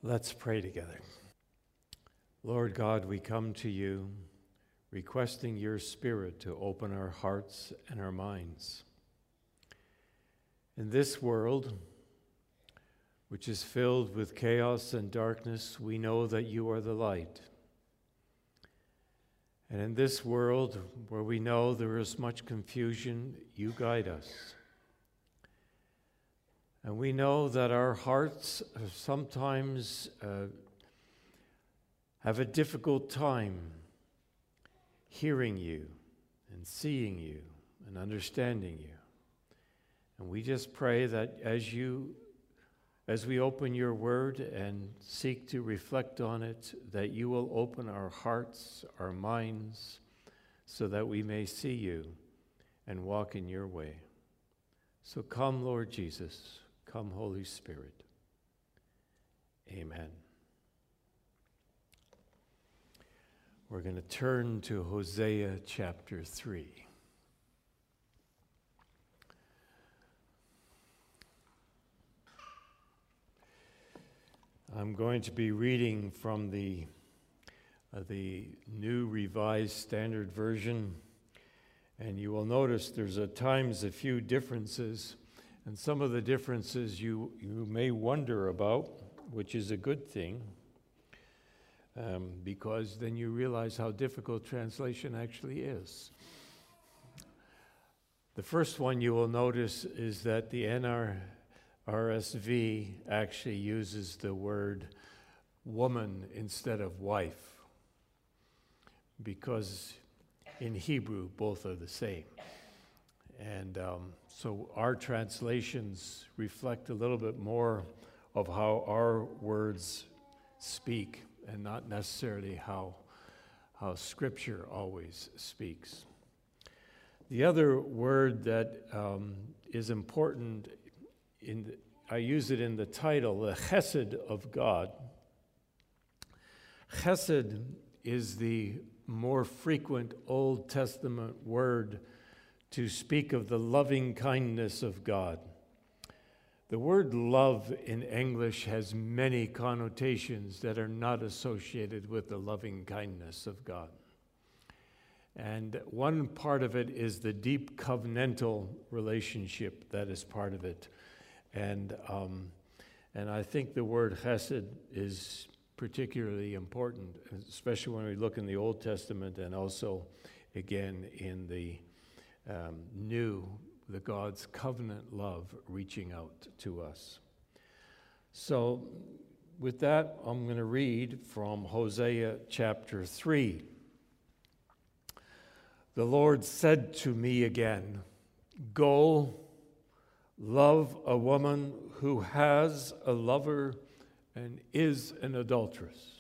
Let's pray together. Lord God, we come to you requesting your Spirit to open our hearts and our minds. In this world, which is filled with chaos and darkness, we know that you are the light. And in this world, where we know there is much confusion, you guide us. And we know that our hearts sometimes have a difficult time hearing you and seeing you and understanding you. And we just pray that as we open your word and seek to reflect on it, that you will open our hearts, our minds, so that we may see you and walk in your way. So come, Lord Jesus. Come, Holy Spirit. Amen. We're going to turn to Hosea chapter 3. I'm going to be reading from the New Revised Standard Version, and you will notice there's at times a few differences. And some of the differences you may wonder about, which is a good thing, because then you realize how difficult translation actually is. The first one you will notice is that the NRSV actually uses the word woman instead of wife, because in Hebrew both are the same. And so our translations reflect a little bit more of how our words speak and not necessarily how Scripture always speaks. The other word that is important, I use it in the title, the chesed of God. Chesed is the more frequent Old Testament word to speak of the loving kindness of God. The word love in English has many connotations that are not associated with the loving kindness of God. And one part of it is the deep covenantal relationship that is part of it. And I think the word chesed is particularly important, especially when we look in the Old Testament and also, again, in the the God's covenant love reaching out to us. So with that, I'm going to read from Hosea chapter 3. The Lord said to me again, "Go, love a woman who has a lover and is an adulteress.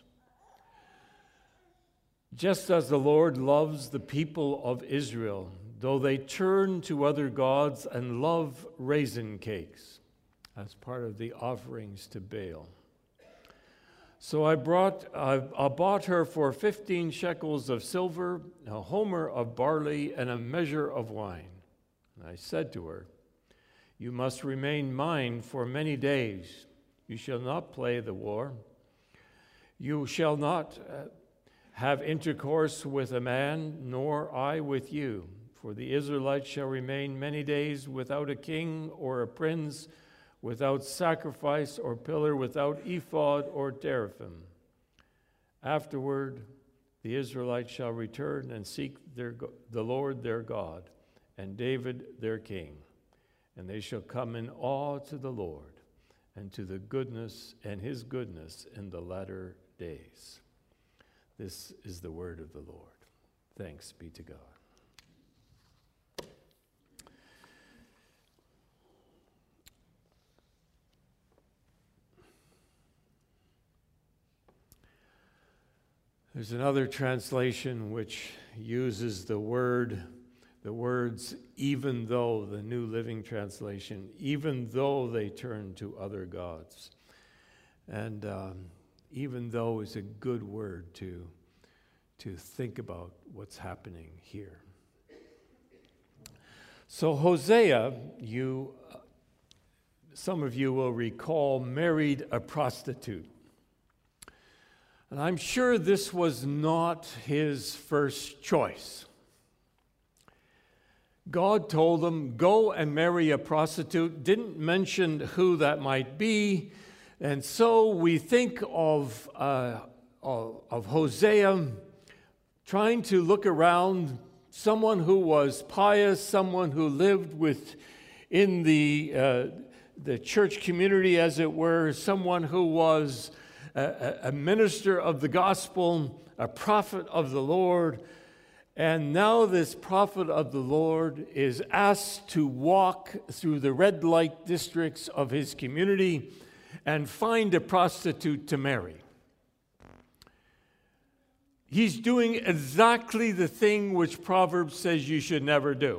Just as the Lord loves the people of Israel, though they turn to other gods and love raisin cakes," as part of the offerings to Baal. "So I bought her for 15 shekels of silver, a homer of barley, and a measure of wine. And I said to her, 'You must remain mine for many days. You shall not play the war. You shall not have intercourse with a man, nor I with you. For the Israelites shall remain many days without a king or a prince, without sacrifice or pillar, without ephod or teraphim. Afterward, the Israelites shall return and seek the Lord their God and David their king. And they shall come in awe to the Lord and to the goodness and his goodness in the latter days.'" This is the word of the Lord. Thanks be to God. There's another translation which uses the words, "even though," the New Living Translation, "even though they turn to other gods." And even though is a good word to think about what's happening here. So Hosea, some of you will recall, married a prostitute. And I'm sure this was not his first choice. God told him, go and marry a prostitute, didn't mention who that might be. And so we think of Hosea trying to look around, someone who was pious, someone who lived within the church community, as it were, someone who was a minister of the gospel, a prophet of the Lord. And now this prophet of the Lord is asked to walk through the red light districts of his community and find a prostitute to marry. He's doing exactly the thing which Proverbs says you should never do.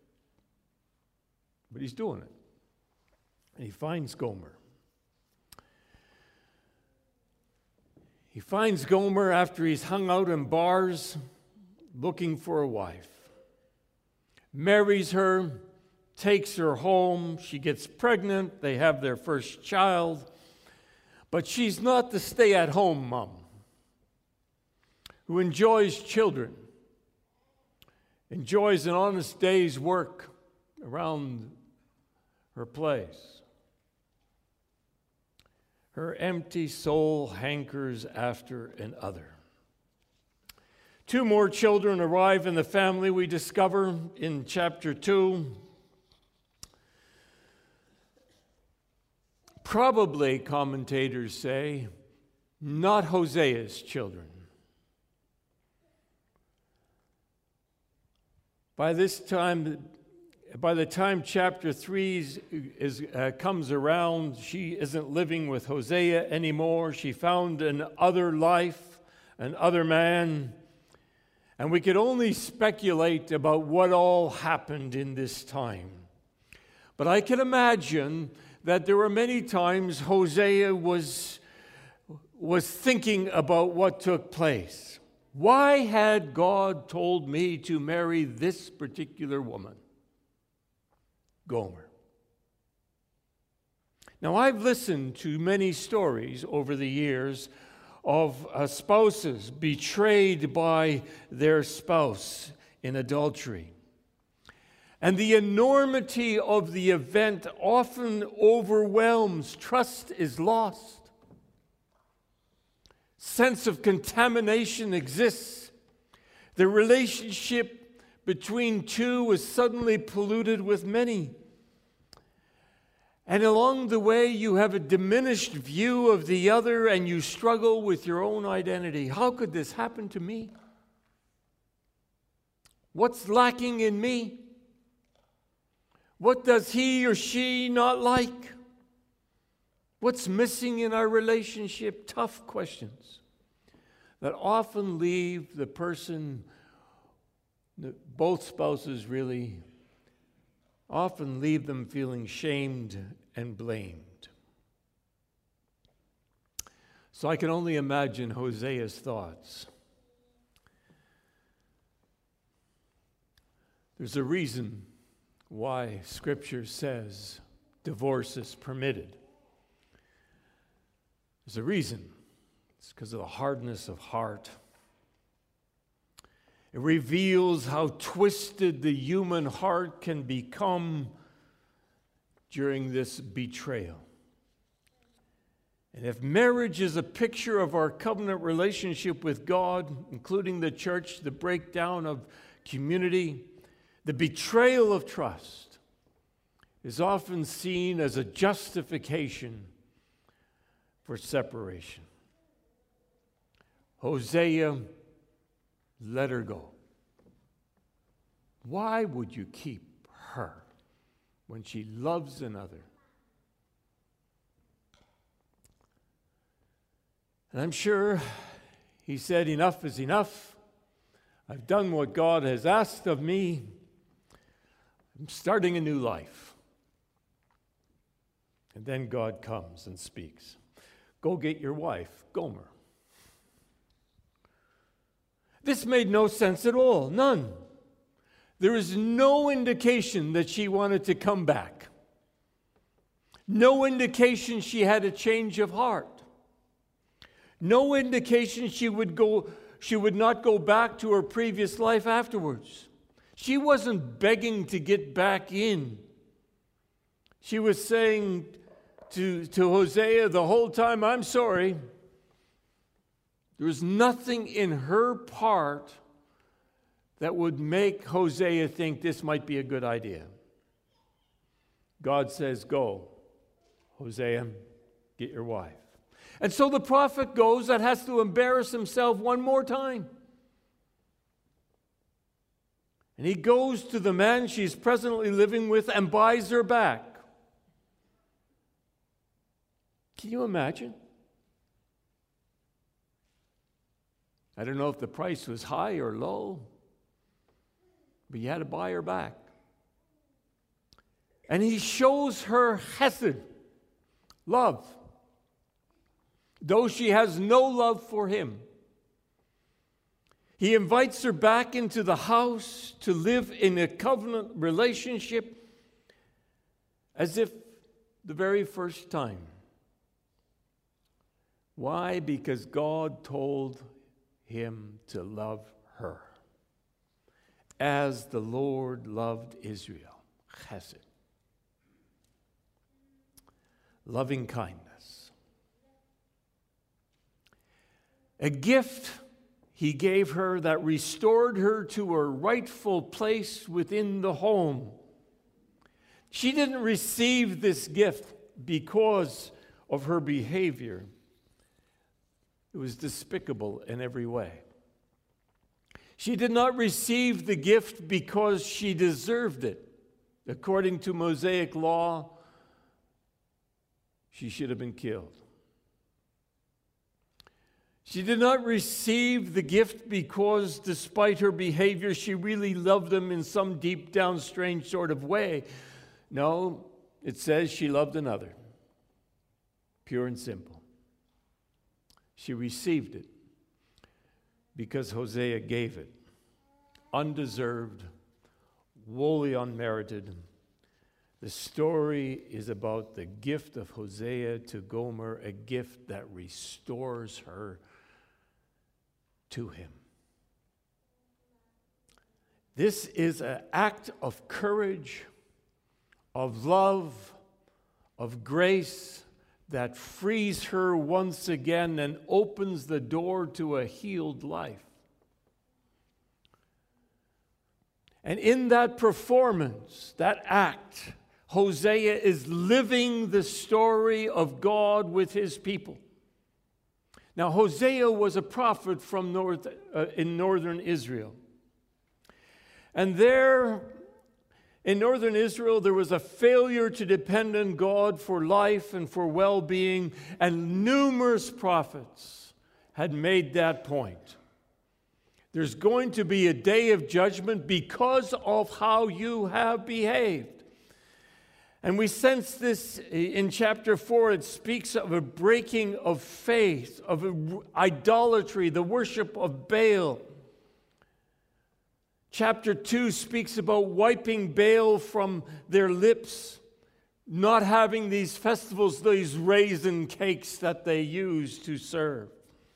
But he's doing it. And he finds Gomer. He finds Gomer after he's hung out in bars looking for a wife. Marries her, takes her home. She gets pregnant. They have their first child. But she's not the stay-at-home mom who enjoys children, enjoys an honest day's work around her place. Her empty soul hankers after another. 2 more children arrive in the family, we discover in chapter 2. Probably, commentators say, not Hosea's children. By the time chapter 3 comes around, she isn't living with Hosea anymore. She found an other life, an other man. And we could only speculate about what all happened in this time. But I can imagine that there were many times Hosea was thinking about what took place. Why had God told me to marry this particular woman? Gomer. Now, I've listened to many stories over the years of spouses betrayed by their spouse in adultery. And the enormity of the event often overwhelms. Trust is lost. Sense of contamination exists. The relationship between two is suddenly polluted with many. And along the way, you have a diminished view of the other and you struggle with your own identity. How could this happen to me? What's lacking in me? What does he or she not like? What's missing in our relationship? Tough questions that often leave the person, both spouses really, often leave them feeling shamed and blamed. So I can only imagine Hosea's thoughts. There's a reason why Scripture says divorce is permitted. There's a reason. It's because of the hardness of heart. It reveals how twisted the human heart can become during this betrayal. And if marriage is a picture of our covenant relationship with God, including the church, the breakdown of community, the betrayal of trust is often seen as a justification for separation. Hosea, let her go. Why would you keep her when she loves another? And I'm sure he said, enough is enough. I've done what God has asked of me. I'm starting a new life. And then God comes and speaks. Go get your wife, Gomer. This made no sense at all, none. There is no indication that she wanted to come back. No indication she had a change of heart. No indication she would not go back to her previous life afterwards. She wasn't begging to get back in. She was saying to Hosea the whole time, I'm sorry. There was nothing in her part that would make Hosea think this might be a good idea. God says, go, Hosea, get your wife. And so the prophet goes and has to embarrass himself one more time. And he goes to the man she's presently living with and buys her back. Can you imagine? I don't know if the price was high or low, but you had to buy her back. And he shows her chesed, love, though she has no love for him. He invites her back into the house to live in a covenant relationship as if the very first time. Why? Because God told him to love her as the Lord loved Israel. Chesed. Loving kindness. A gift he gave her that restored her to her rightful place within the home. She didn't receive this gift because of her behavior. It was despicable in every way. She did not receive the gift because she deserved it. According to Mosaic law, she should have been killed. She did not receive the gift because, despite her behavior, she really loved him in some deep down, strange sort of way. No, it says she loved another. Pure and simple. She received it because Hosea gave it. Undeserved, wholly unmerited. The story is about the gift of Hosea to Gomer, a gift that restores her to him. This is an act of courage, of love, of grace that frees her once again and opens the door to a healed life. And in that performance, that act, Hosea is living the story of God with his people. Now, Hosea was a prophet from in northern Israel. And there, in northern Israel, there was a failure to depend on God for life and for well-being, and numerous prophets had made that point. There's going to be a day of judgment because of how you have behaved. And we sense this in chapter 4. It speaks of a breaking of faith, of idolatry, the worship of Baal. Chapter 2 speaks about wiping Baal from their lips, not having these festivals, these raisin cakes that they use to serve.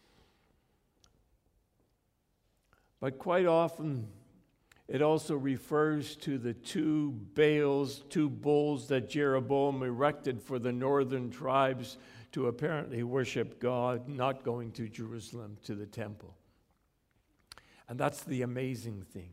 But quite often, it also refers to the two Baals, two bulls that Jeroboam erected for the northern tribes to apparently worship God, not going to Jerusalem, to the temple. And that's the amazing thing.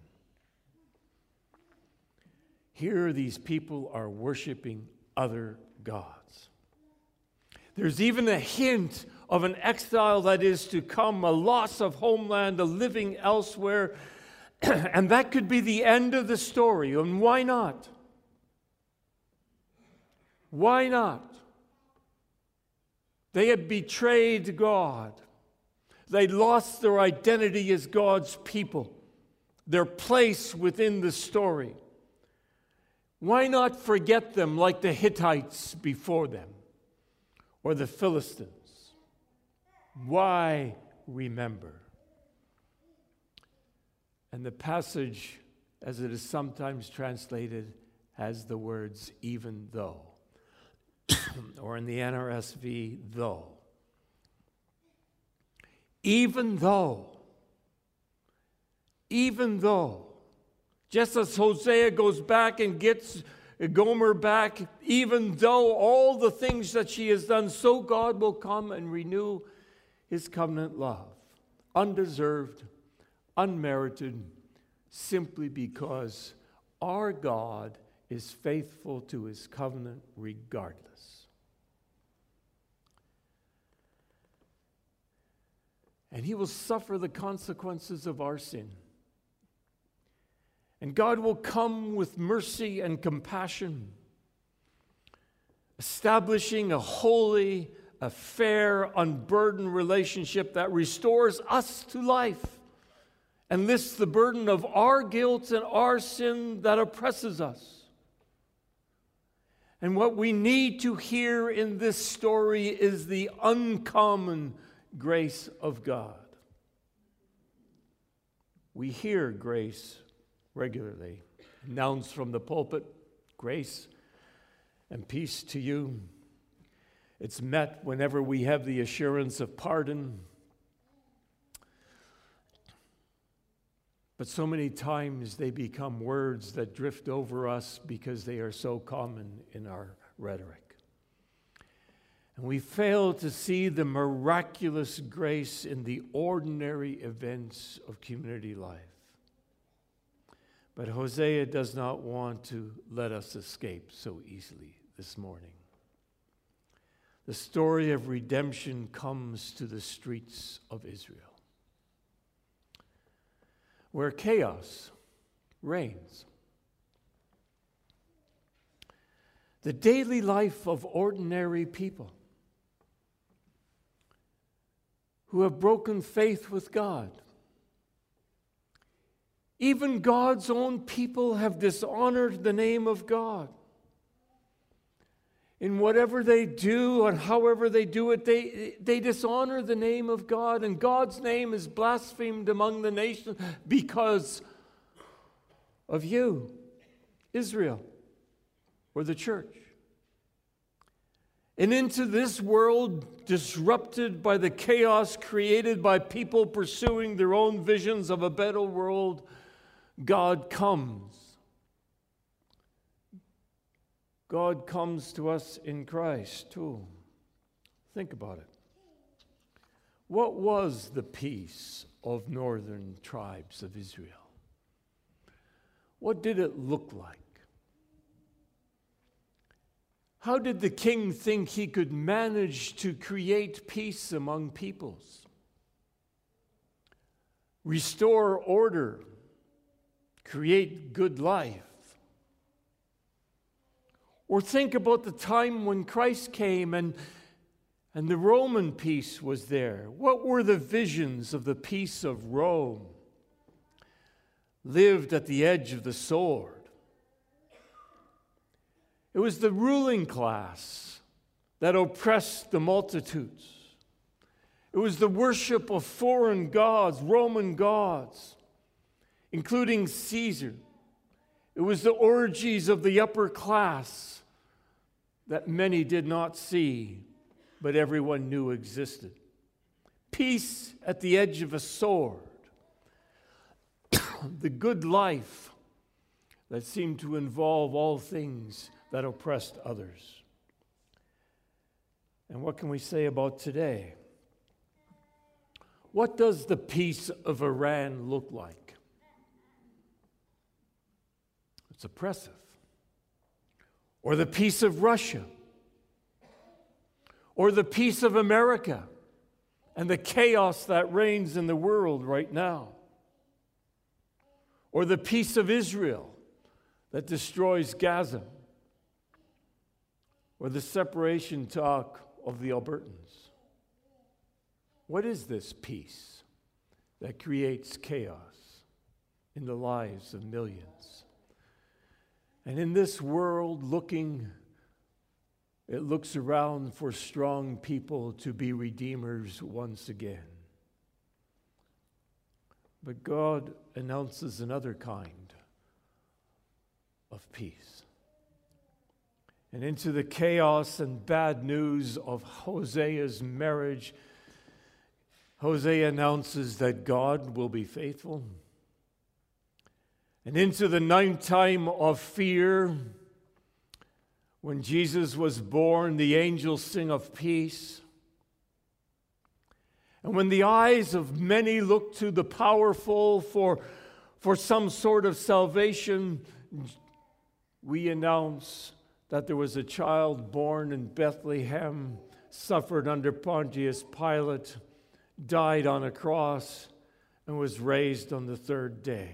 Here, these people are worshiping other gods. There's even a hint of an exile that is to come, a loss of homeland, a living elsewhere. And that could be the end of the story. And why not? Why not? They had betrayed God. They lost their identity as God's people, their place within the story. Why not forget them like the Hittites before them or the Philistines? Why remember? And the passage, as it is sometimes translated, has the words, even though. Or in the NRSV, though. even though, just as Hosea goes back and gets Gomer back, even though all the things that she has done, so God will come and renew his covenant love, undeserved, unmerited, simply because our God is faithful to his covenant regardless. And he will suffer the consequences of our sin. And God will come with mercy and compassion, establishing a holy, a fair, unburdened relationship that restores us to life and lifts the burden of our guilt and our sin that oppresses us. And what we need to hear in this story is the uncommon grace of God. We hear grace regularly announced from the pulpit, grace and peace to you. It's met whenever we have the assurance of pardon. But so many times they become words that drift over us because they are so common in our rhetoric. And we fail to see the miraculous grace in the ordinary events of community life. But Hosea does not want to let us escape so easily this morning. The story of redemption comes to the streets of Israel, where chaos reigns. The daily life of ordinary people who have broken faith with God. Even God's own people have dishonored the name of God. In whatever they do and however they do it, they dishonor the name of God, and God's name is blasphemed among the nations because of you, Israel, or the church. And into this world disrupted by the chaos created by people pursuing their own visions of a better world, God comes. God comes to us in Christ, too. Think about it. What was the peace of northern tribes of Israel? What did it look like? How did the king think he could manage to create peace among peoples? Restore order, create good life. Or think about the time when Christ came and the Roman peace was there. What were the visions of the peace of Rome? Lived at the edge of the sword. It was the ruling class that oppressed the multitudes. It was the worship of foreign gods, Roman gods, including Caesar. It was the orgies of the upper class that many did not see, but everyone knew existed. Peace at the edge of a sword. The good life that seemed to involve all things that oppressed others. And what can we say about today? What does the peace of Iran look like? It's oppressive. Or the peace of Russia. Or the peace of America and the chaos that reigns in the world right now. Or the peace of Israel that destroys Gaza. Or the separation talk of the Albertans. What is this peace that creates chaos in the lives of millions? And in this world it looks around for strong people to be redeemers once again. But God announces another kind of peace. And into the chaos and bad news of Hosea's marriage, Hosea announces that God will be faithful. And into the nighttime of fear, when Jesus was born, the angels sing of peace. And when the eyes of many look to the powerful for some sort of salvation, we announce that there was a child born in Bethlehem, suffered under Pontius Pilate, died on a cross, and was raised on the third day.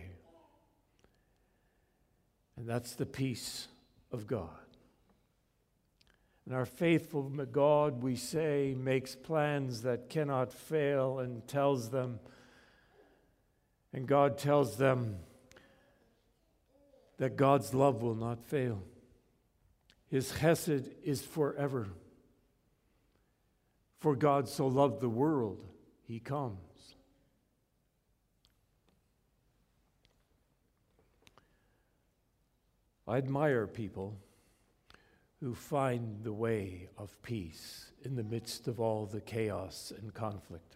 And that's the peace of God. And our faithful God, we say, makes plans that cannot fail and tells them, and God tells them that God's love will not fail. His chesed is forever. For God so loved the world, He comes. I admire people who find the way of peace in the midst of all the chaos and conflict.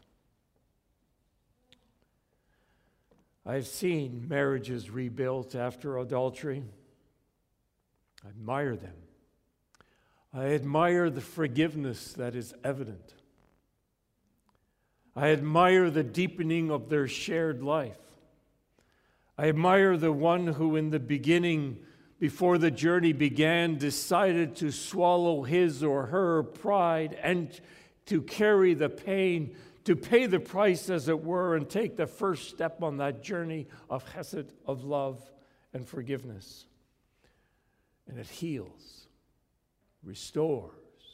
I've seen marriages rebuilt after adultery. I admire them. I admire the forgiveness that is evident. I admire the deepening of their shared life. I admire the one who in the beginning, before the journey began, decided to swallow his or her pride and to carry the pain, to pay the price, as it were, and take the first step on that journey of chesed, of love and forgiveness. And it heals, restores,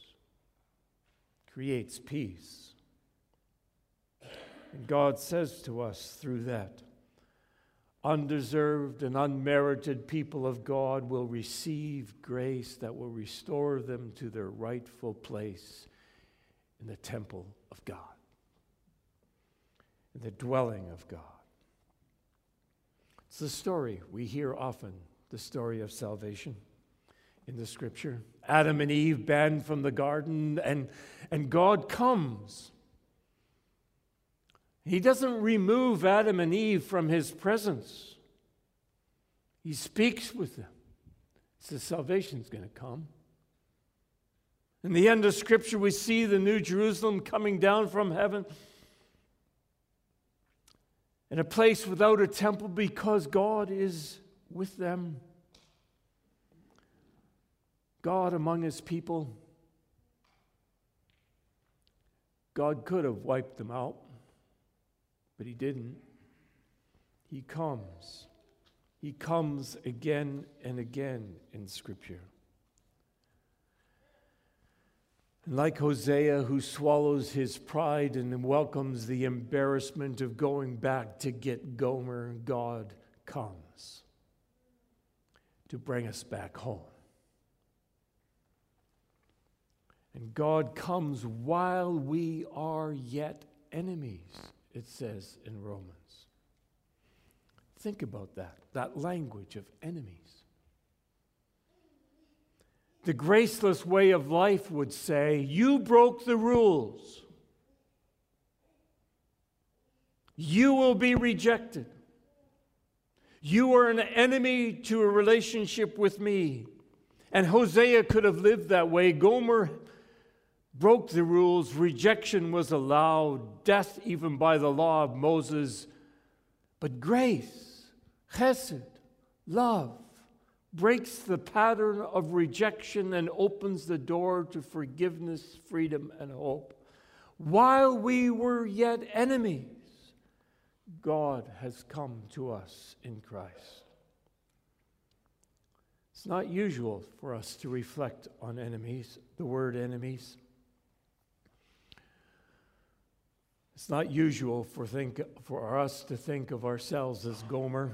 creates peace. And God says to us through that, undeserved and unmerited people of God will receive grace that will restore them to their rightful place in the temple of God, in the dwelling of God. It's the story we hear often, the story of salvation in the Scripture. Adam and Eve banned from the garden, and God comes. He doesn't remove Adam and Eve from His presence. He speaks with them. He says salvation's going to come. In the end of Scripture, we see the New Jerusalem coming down from heaven in a place without a temple because God is with them. God among His people. God could have wiped them out, but He didn't. He comes. He comes again and again in Scripture. And like Hosea, who swallows his pride and welcomes the embarrassment of going back to get Gomer, God comes to bring us back home. And God comes while we are yet enemies, it says in Romans. Think about that language of enemies. The graceless way of life would say, you broke the rules. You will be rejected. You are an enemy to a relationship with me. And Hosea could have lived that way. Gomer broke the rules. Rejection was allowed. Death even by the law of Moses. But grace, chesed, love, breaks the pattern of rejection and opens the door to forgiveness, freedom, and hope. While we were yet enemies, God has come to us in Christ. It's not usual for us to reflect on enemies, the word enemies. It's not usual for us to think of ourselves as Gomer.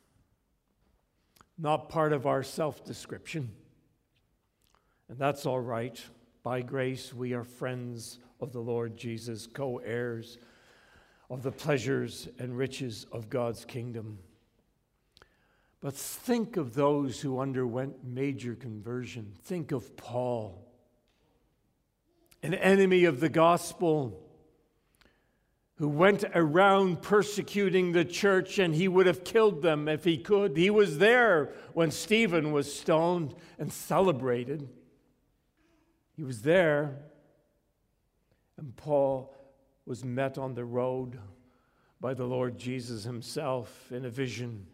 Not part of our self-description. And that's all right. By grace, we are friends of the Lord Jesus, co-heirs of the pleasures and riches of God's kingdom. But think of those who underwent major conversion. Think of Paul, an enemy of the gospel, who went around persecuting the church, and he would have killed them if he could. He was there when Stephen was stoned and celebrated. He was there, and Paul was met on the road by the Lord Jesus himself in a vision,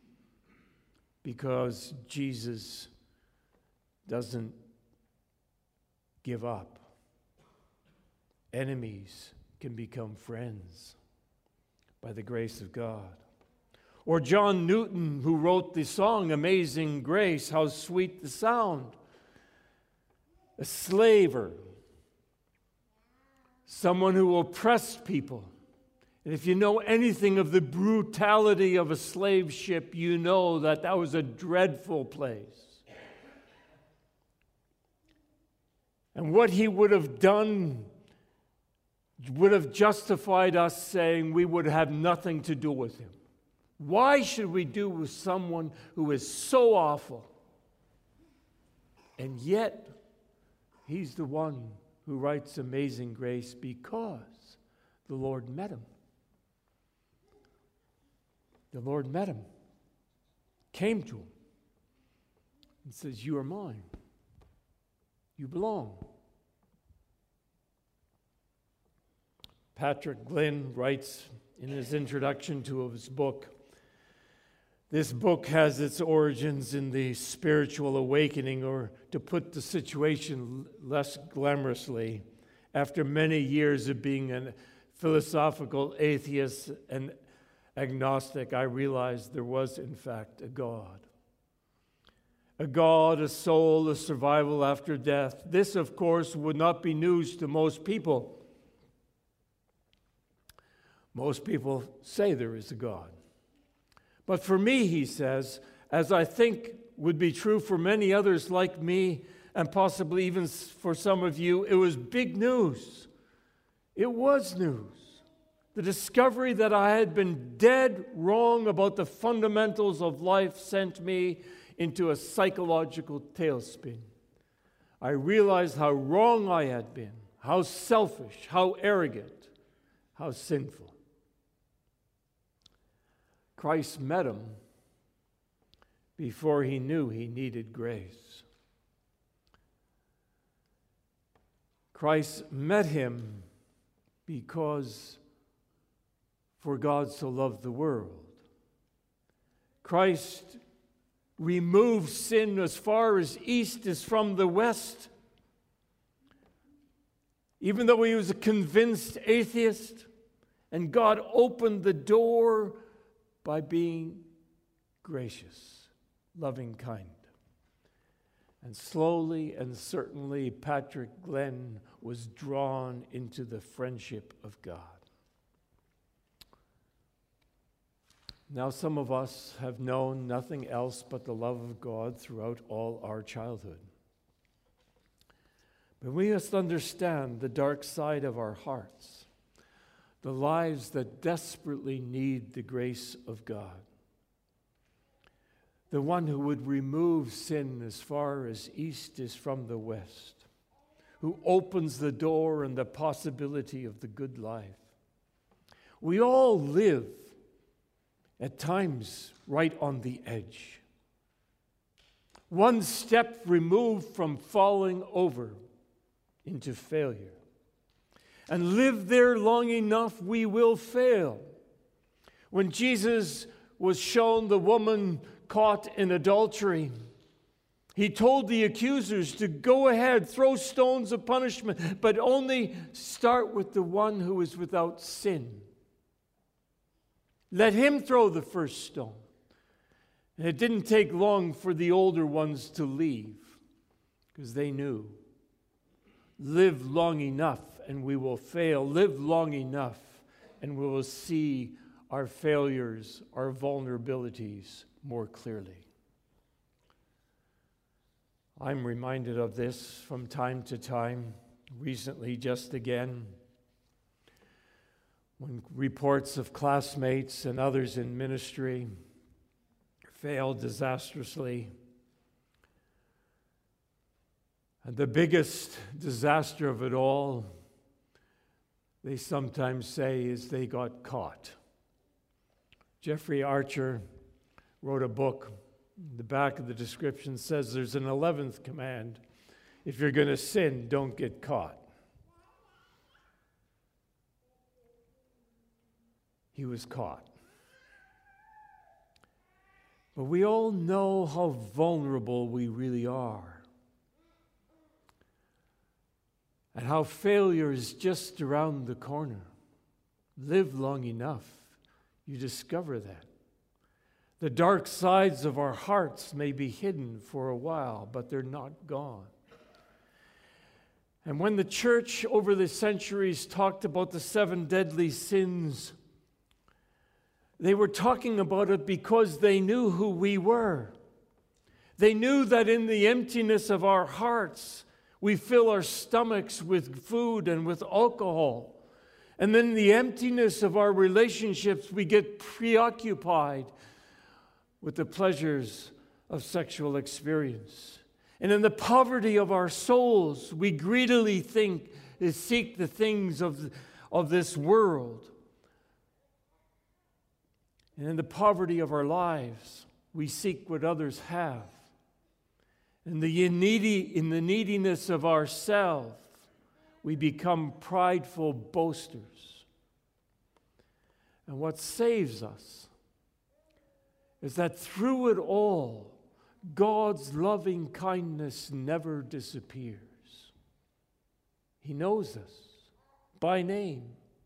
because Jesus doesn't give up. Enemies can become friends by the grace of God. Or John Newton, who wrote the song Amazing Grace, how sweet the sound. A slaver, someone who oppressed people. And if you know anything of the brutality of a slave ship, you know that that was a dreadful place. And what he would have done would have justified us saying we would have nothing to do with him. Why should we do with someone who is so awful? And yet, he's the one who writes Amazing Grace because the Lord met him. The Lord met him, came to him, and says, "You are mine. You belong." Patrick Glynn writes in his introduction to his book, this book has its origins in the spiritual awakening, or to put the situation less glamorously, after many years of being a philosophical atheist and agnostic, I realized there was, in fact, a God. A God, a soul, a survival after death. This, of course, would not be news to most people. Most people say there is a God. But for me, he says, as I think would be true for many others like me, and possibly even for some of you, it was big news. It was news. The discovery that I had been dead wrong about the fundamentals of life sent me into a psychological tailspin. I realized how wrong I had been, how selfish, how arrogant, how sinful. Christ met him before he knew he needed grace. Christ met him because for God so loved the world. Christ removed sin as far as east is from the west. Even though he was a convinced atheist, and God opened the door by being gracious, loving, kind. And slowly and certainly, Patrick Glynn was drawn into the friendship of God. Now, some of us have known nothing else but the love of God throughout all our childhood. But we must understand the dark side of our hearts, the lives that desperately need the grace of God. The one who would remove sin as far as east is from the west, who opens the door and the possibility of the good life. We all live at times right on the edge, one step removed from falling over into failure. And live there long enough, we will fail. When Jesus was shown the woman caught in adultery, he told the accusers to go ahead, throw stones of punishment, but only start with the one who is without sin. Let him throw the first stone. And it didn't take long for the older ones to leave, because they knew. Live long enough and we will fail. Live long enough and we will see our failures, our vulnerabilities more clearly. I'm reminded of this from time to time, recently just again, when reports of classmates and others in ministry failed disastrously. And the biggest disaster of it all, they sometimes say is they got caught. Jeffrey Archer wrote a book. The back of the description says there's an 11th command. If you're going to sin, don't get caught. He was caught. But we all know how vulnerable we really are. And how failure is just around the corner. Live long enough, you discover that. The dark sides of our hearts may be hidden for a while, but they're not gone. And when the church over the centuries talked about the 7 deadly sins, they were talking about it because they knew who we were. They knew that in the emptiness of our hearts, we fill our stomachs with food and with alcohol. And then in the emptiness of our relationships, we get preoccupied with the pleasures of sexual experience. And in the poverty of our souls, we greedily seek the things of this world. And in the poverty of our lives, we seek what others have. In the neediness of ourselves, we become prideful boasters. And what saves us is that through it all, God's loving kindness never disappears. He knows us by name.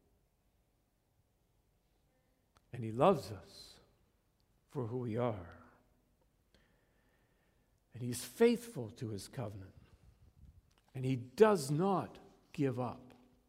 And He loves us for who we are. And He's faithful to His covenant. And He does not give up.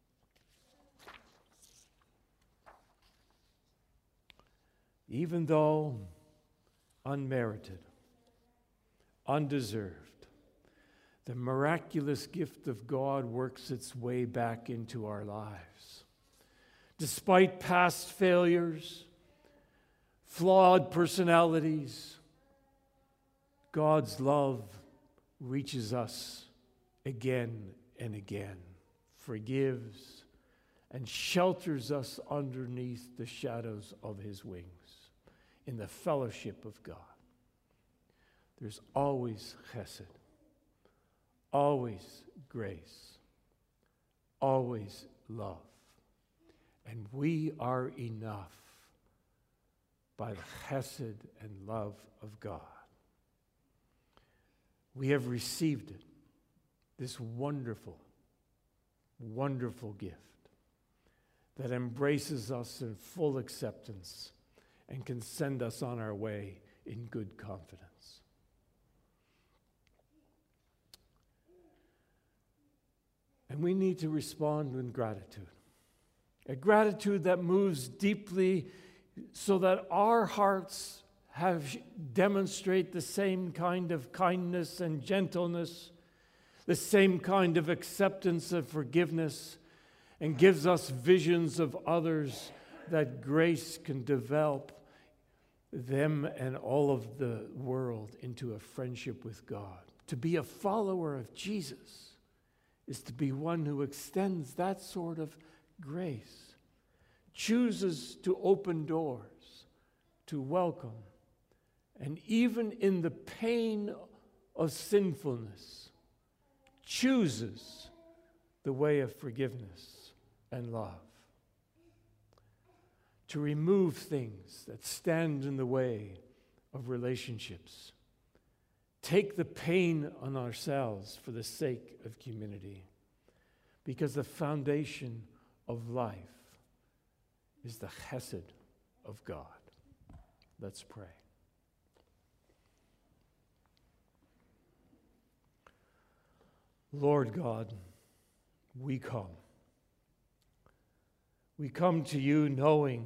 Even though unmerited, undeserved, the miraculous gift of God works its way back into our lives. Despite past failures, flawed personalities, God's love reaches us again and again, forgives, and shelters us underneath the shadows of His wings in the fellowship of God. There's always chesed, always grace, always love. And we are enough by the chesed and love of God. We have received it, this wonderful, wonderful gift that embraces us in full acceptance and can send us on our way in good confidence. And we need to respond with gratitude. A gratitude that moves deeply so that our hearts demonstrate the same kind of kindness and gentleness, the same kind of acceptance and forgiveness, and gives us visions of others that grace can develop them and all of the world into a friendship with God. To be a follower of Jesus is to be one who extends that sort of grace, chooses to open doors, to welcome, and even in the pain of sinfulness, chooses the way of forgiveness and love. To remove things that stand in the way of relationships. Take the pain on ourselves for the sake of community. Because the foundation of life is the chesed of God. Let's pray. Lord God, we come. We come to you knowing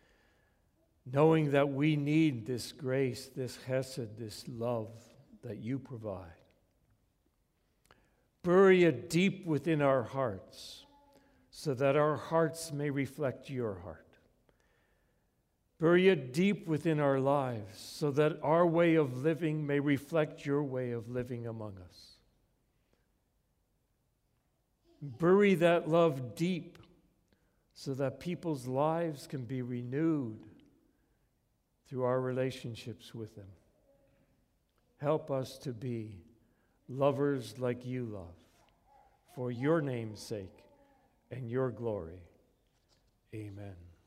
that we need this grace, this chesed, this love that you provide. Bury it deep within our hearts so that our hearts may reflect your heart. Bury it deep within our lives so that our way of living may reflect your way of living among us. Bury that love deep so that people's lives can be renewed through our relationships with them. Help us to be lovers like you love, for your name's sake and your glory. Amen.